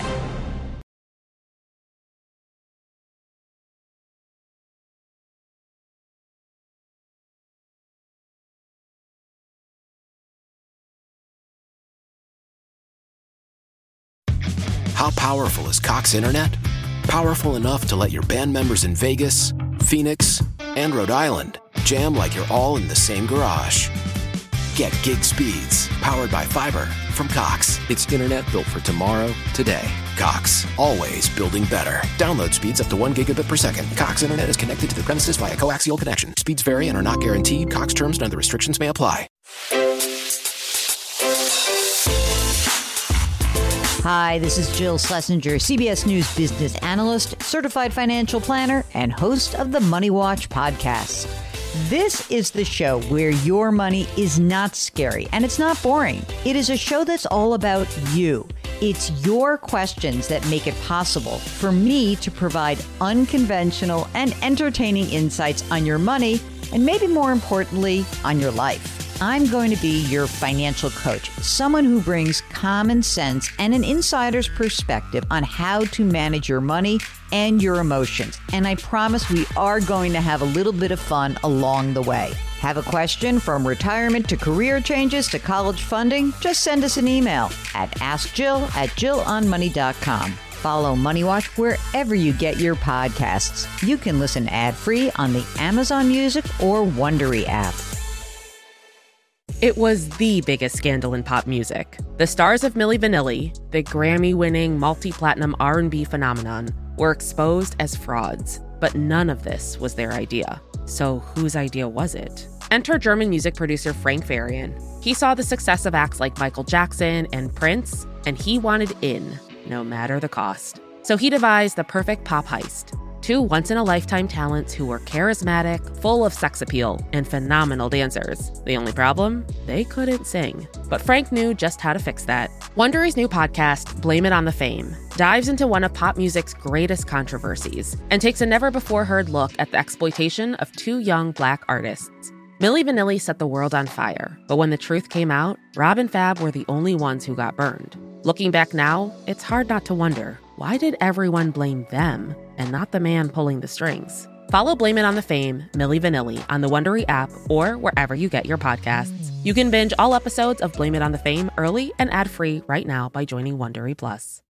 Speaker 20: How powerful is Cox Internet? Powerful enough to let your band members in Vegas, Phoenix, and Rhode Island jam like you're all in the same garage. Get gig speeds powered by fiber from Cox. It's internet built for tomorrow, today. Cox, always building better. Download speeds up to 1 gigabit per second. Cox Internet is connected to the premises via coaxial connection. Speeds vary and are not guaranteed. Cox terms and other restrictions may apply.
Speaker 21: Hi, this is Jill Schlesinger, CBS News business analyst, certified financial planner, and host of the Money Watch podcast. This is the show where your money is not scary and it's not boring. It is a show that's all about you. It's your questions that make it possible for me to provide unconventional and entertaining insights on your money and maybe more importantly, on your life. I'm going to be your financial coach, someone who brings common sense and an insider's perspective on how to manage your money and your emotions. And I promise we are going to have a little bit of fun along the way. Have a question from retirement to career changes to college funding? Just send us an email at askjill@jillonmoney.com. Follow Money Watch wherever you get your podcasts. You can listen ad-free on the Amazon Music or Wondery app.
Speaker 22: It was the biggest scandal in pop music. The stars of Milli Vanilli, the Grammy-winning multi-platinum R&B phenomenon, were exposed as frauds. But none of this was their idea. So whose idea was it? Enter German music producer Frank Farian. He saw the success of acts like Michael Jackson and Prince, and he wanted in, no matter the cost. So he devised the perfect pop heist. Two once-in-a-lifetime talents who were charismatic, full of sex appeal, and phenomenal dancers. The only problem? They couldn't sing. But Frank knew just how to fix that. Wondery's new podcast, Blame It on the Fame, dives into one of pop music's greatest controversies and takes a never-before-heard look at the exploitation of two young Black artists. Milli Vanilli set the world on fire, but when the truth came out, Rob and Fab were the only ones who got burned. Looking back now, it's hard not to wonder, why did everyone blame them and not the man pulling the strings? Follow Blame It on the Fame, Milli Vanilli, on the Wondery app or wherever you get your podcasts. You can binge all episodes of Blame It on the Fame early and ad-free right now by joining Wondery Plus.